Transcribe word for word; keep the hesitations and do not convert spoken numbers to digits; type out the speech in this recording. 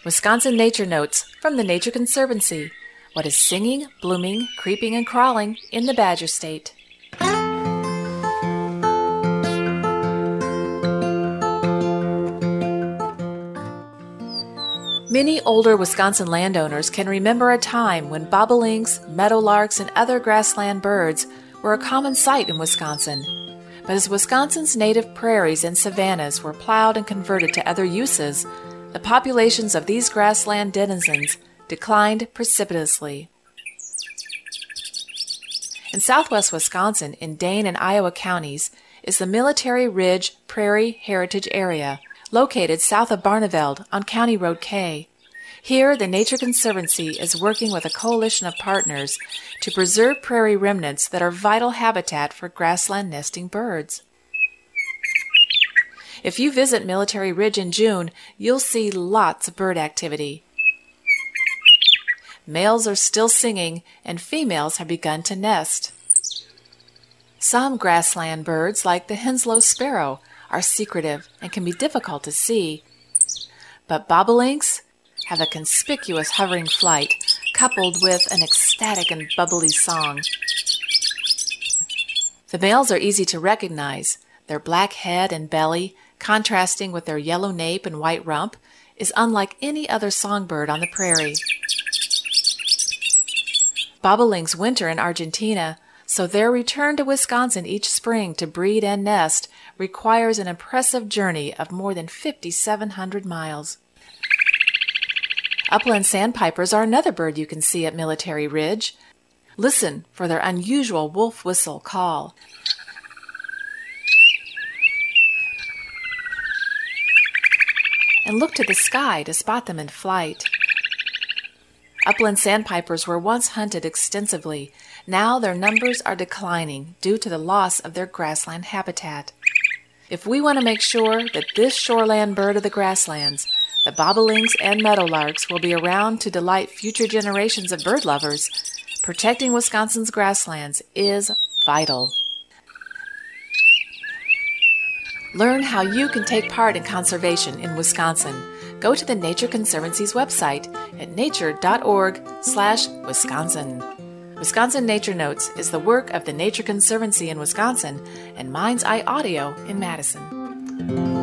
Wisconsin Nature Notes from the Nature Conservancy. What is singing, blooming, creeping, and crawling in the Badger State? Many older Wisconsin landowners can remember a time when bobolinks, meadowlarks, and other grassland birds were a common sight in Wisconsin. But as Wisconsin's native prairies and savannas were plowed and converted to other uses, the populations of these grassland denizens declined precipitously. In southwest Wisconsin, in Dane and Iowa counties, is the Military Ridge Prairie Heritage Area, located south of Barneveld on County Road K. Here, the Nature Conservancy is working with a coalition of partners to preserve prairie remnants that are vital habitat for grassland nesting birds. If you visit Military Ridge in June, you'll see lots of bird activity. Males are still singing, and females have begun to nest. Some grassland birds, like the Henslow sparrow, are secretive and can be difficult to see. But bobolinks have a conspicuous hovering flight, coupled with an ecstatic and bubbly song. The males are easy to recognize. Their black head and belly, contrasting with their yellow nape and white rump, is unlike any other songbird on the prairie. Bobolinks winter in Argentina, so their return to Wisconsin each spring to breed and nest requires an impressive journey of more than five thousand seven hundred miles. Upland sandpipers are another bird you can see at Military Ridge. Listen for their unusual wolf whistle call. And look to the sky to spot them in flight. Upland sandpipers were once hunted extensively. Now their numbers are declining due to the loss of their grassland habitat. If we want to make sure that this shoreland bird of the grasslands, the bobolinks and meadowlarks, will be around to delight future generations of bird lovers, protecting Wisconsin's grasslands is vital. Learn how you can take part in conservation in Wisconsin. Go to the Nature Conservancy's website at nature.org slash Wisconsin. Wisconsin Nature Notes is the work of the Nature Conservancy in Wisconsin and Mind's Eye Audio in Madison.